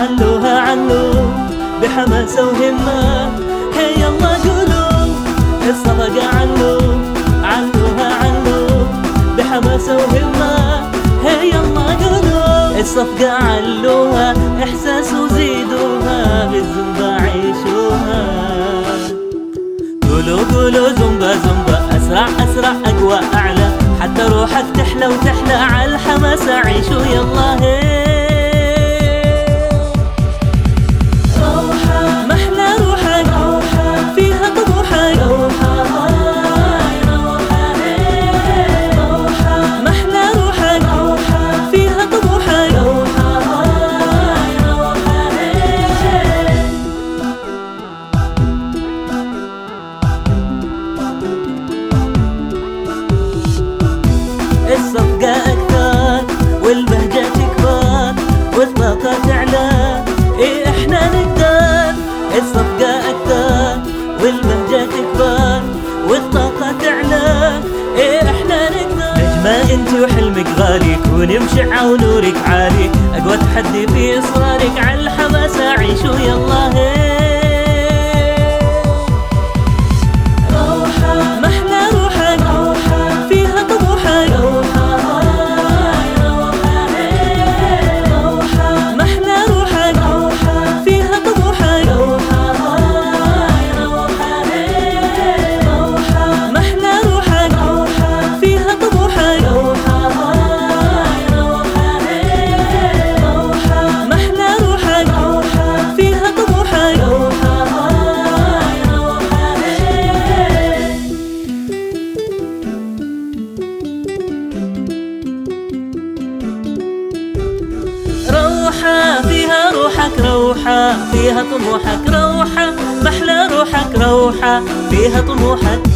علوها علو بحماسة وهمة، هي يلا قولوا الصفقة علو علوها علو بحماسة وهمة، هي يلا قولوا الصفقة علوها إحساس وزيدوها بالزنبة عيشوها. قولوا قولوا زنبة زنبة أسرع أسرع أقوى أعلى، حتى روحك تحلى وتحلى عالحماس عيشوا يلا هي روحة محلى روحك روحة فيها طموحك روحة روحة روحة محلى روحك روحة فيها طموحك روحة روحة. الصفقة أكثر والبهجة تكبر والطاقة تعلى، إيه إحنا نقدر. الصفقة أكثر والبهجة تكبر والطاقة تعلى، إيه إحنا نقدر. نجمة أنت وحلمك غالي، كوني مشعة ونورك عالي، أقوى تحدي في إصرارك عالحماس عيشوا يلا هي روحة محلى روحك روحة فيها طموحك روحة روحة محلى روحك روحة فيها طموحك روحة روحة محلى روحك روحة فيها طموحك روحة محلى روحك روحة فيها طموحك روحة. روحة فيها روحك روحة فيها طموحك روحة محلى روحك روحة فيها طموحك.